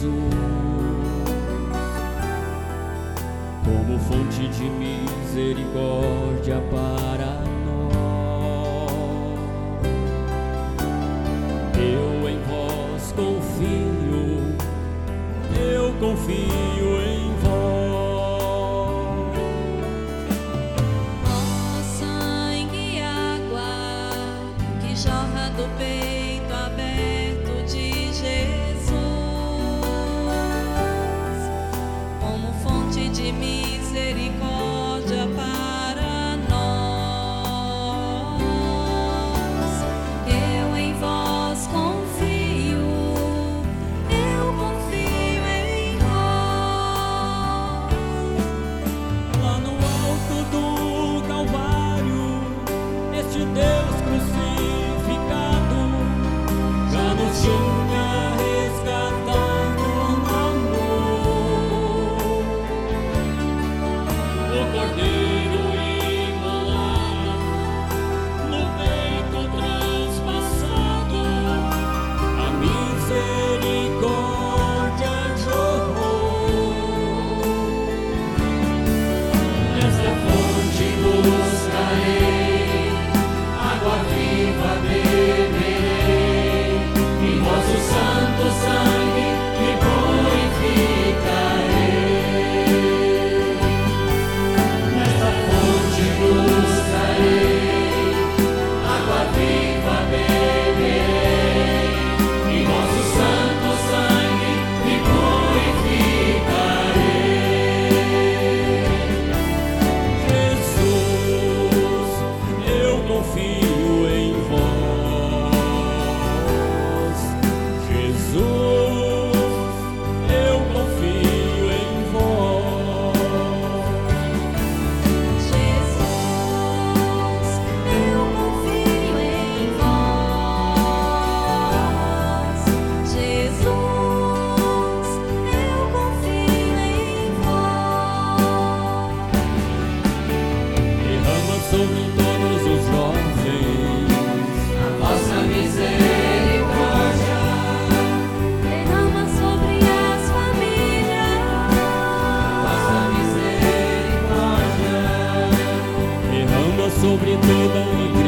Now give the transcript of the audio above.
como fonte de misericórdia para nós. Eu em vós confio, eu confio em vós. Ó sangue e água que jorra do peito aberto de Jesus, como fonte de misericórdia para nós. Eu em vós confio, eu confio em vós. Lá no alto do Calvário, este Deus crucificado já nos tinha resgatado no amor. O Cordeiro imolado, no peito transpassado, a misericórdia jorrou. Nesta fonte buscarei, água viva beberei, em vosso santo sangue me purificarei. Nesta fonte buscarei, água viva beberei, em vosso santo sangue me purificarei. Jesus, eu confio em vós. Jesus, eu confio em vós. Jesus, eu confio em vós. Jesus, eu confio em vós. Derrama sobre todos os jovens a vossa misericórdia. Derrama sobre as famílias Vossa misericórdia. Derrama sobre toda a igreja.